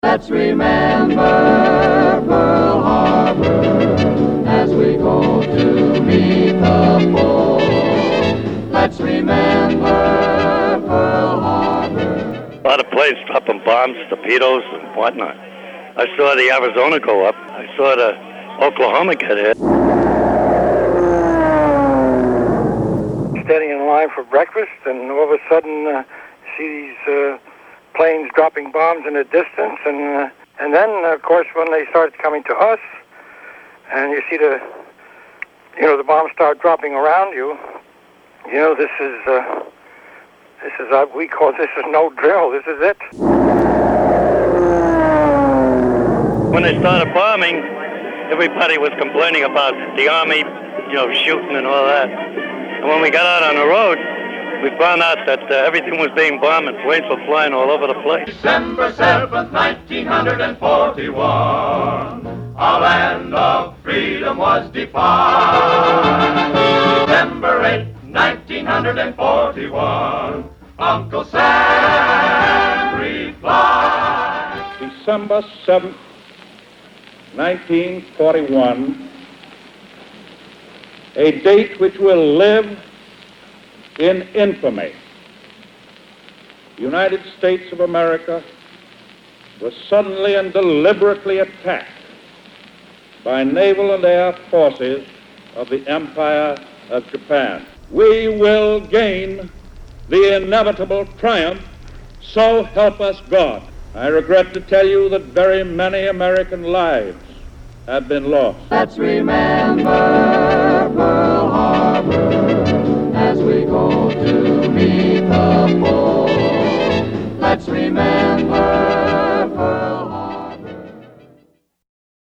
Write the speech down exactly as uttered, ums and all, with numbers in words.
Let's remember Pearl Harbor as we go to meet the foe. Let's remember Pearl Harbor. A lot of planes dropping bombs, torpedoes, and whatnot. I saw the Arizona go up. I saw the Oklahoma get hit. Standing in line for breakfast, and all of a sudden uh, see these uh, planes dropping bombs in the distance, and uh, and then uh, of course when they started coming to us, and you see the you know the bombs start dropping around you, you know this is uh, this is uh, we call this is no drill. This is it. When they started bombing, everybody was complaining about the Army, you know, shooting and all that. And when we got out on the road, we found out that uh, everything was being bombed and planes were flying all over the place. December seventh, nineteen forty-one, our land of freedom was defined. December eighth, nineteen forty-one, Uncle Sam replied. December seventh, nineteen forty-one, a date which will live in infamy. The United States of America was suddenly and deliberately attacked by naval and air forces of the Empire of Japan. We will gain the inevitable triumph, so help us God. I regret to tell you that very many American lives have been lost. Let's remember Pearl Harbor as we go to meet the foe. Let's remember